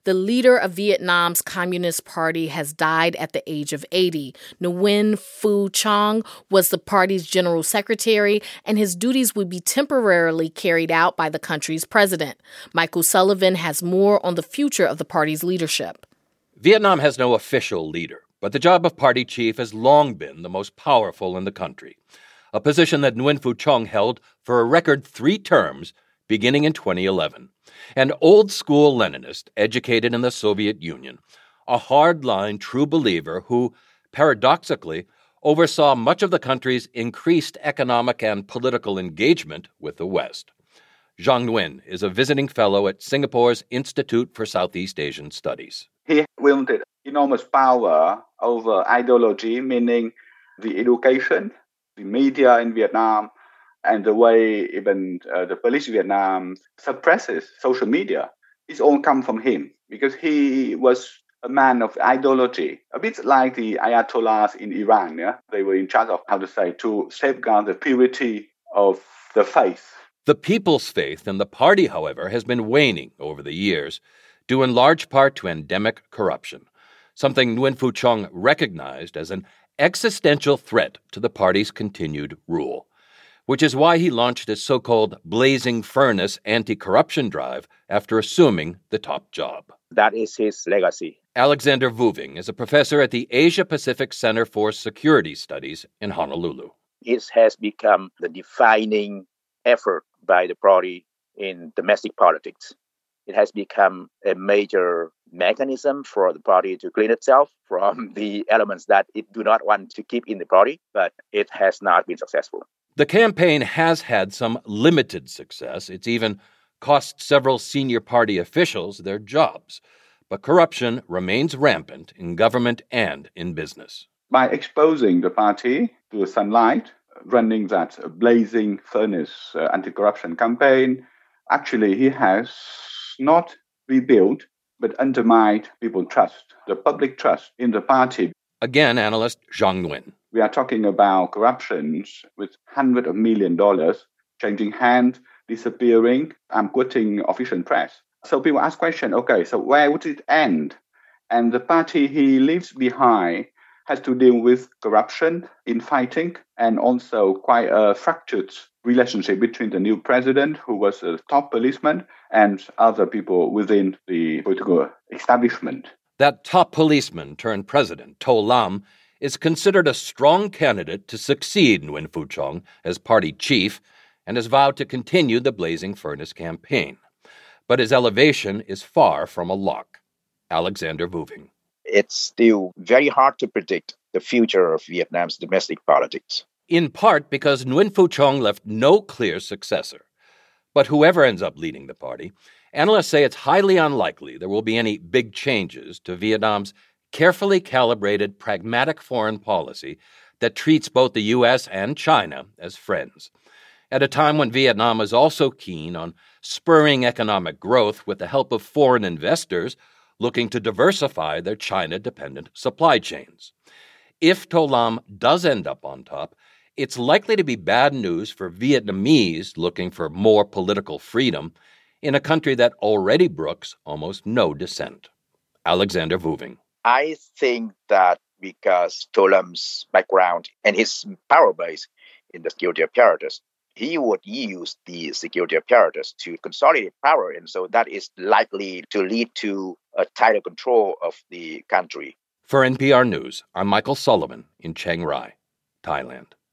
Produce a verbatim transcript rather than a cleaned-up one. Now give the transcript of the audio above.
The leader of Vietnam's Communist Party has died at the age of eighty. Nguyen Phu Trong was the party's general secretary, and his duties would be temporarily carried out by the country's president. Michael Sullivan has more on the future of the party's leadership. Vietnam has no official leader, but the job of party chief has long been the most powerful in the country, a position that Nguyen Phu Trong held for a record three terms beginning in twenty eleven. An old-school Leninist educated in the Soviet Union, a hard-line true believer who, paradoxically, oversaw much of the country's increased economic and political engagement with the West. Giang Nguyen is a visiting fellow at Singapore's Institute for Southeast Asian Studies. He wielded enormous power over ideology, meaning the education, the media in Vietnam, and the way even uh, the police in Vietnam suppresses social media. It's all come from him because he was a man of ideology, a bit like the Ayatollahs in Iran. Yeah? They were in charge of, how to say, to safeguard the purity of the faith. The people's faith in the party, however, has been waning over the years, due in large part to endemic corruption, something Nguyen Phu Trong recognized as an existential threat to the party's continued rule, which is why he launched his so-called blazing furnace anti-corruption drive after assuming the top job. That is his legacy. Alexander Vu Vinh is a professor at the Asia-Pacific Center for Security Studies in Honolulu. It has become the defining effort by the party in domestic politics. It has become a major mechanism for the party to clean itself from the elements that it do not want to keep in the party, but it has not been successful. The campaign has had some limited success. It's even cost several senior party officials their jobs. But corruption remains rampant in government and in business. By exposing the party to the sunlight, running that blazing furnace uh, anti-corruption campaign, actually he has not rebuilt but undermined people's trust, the public trust in the party. Again, analyst Giang Nguyen. We are talking about corruptions with hundreds of million dollars changing hands, disappearing. I'm quoting official press. So people ask question, okay, so where would it end? And the party he leaves behind has to deal with corruption, infighting, and also quite a fractured relationship between the new president, who was a top policeman, and other people within the political establishment. That top policeman turned president, To Lam, is considered a strong candidate to succeed Nguyen Phu Trong as party chief and has vowed to continue the Blazing Furnace campaign. But his elevation is far from a lock. Alexander Vu Vinh. It's still very hard to predict the future of Vietnam's domestic politics. In part because Nguyen Phu Trong left no clear successor. But whoever ends up leading the party, analysts say it's highly unlikely there will be any big changes to Vietnam's carefully calibrated, pragmatic foreign policy that treats both the U S and China as friends. At a time when Vietnam is also keen on spurring economic growth with the help of foreign investors looking to diversify their China-dependent supply chains. If To Lam does end up on top, it's likely to be bad news for Vietnamese looking for more political freedom in a country that already brooks almost no dissent. Alexander Vu Vinh. I think that because To Lam's background and his power base in the security apparatus, he would use the security apparatus to consolidate power, and so that is likely to lead to a tighter control of the country. For N P R News, I'm Michael Sullivan in Chiang Rai, Thailand.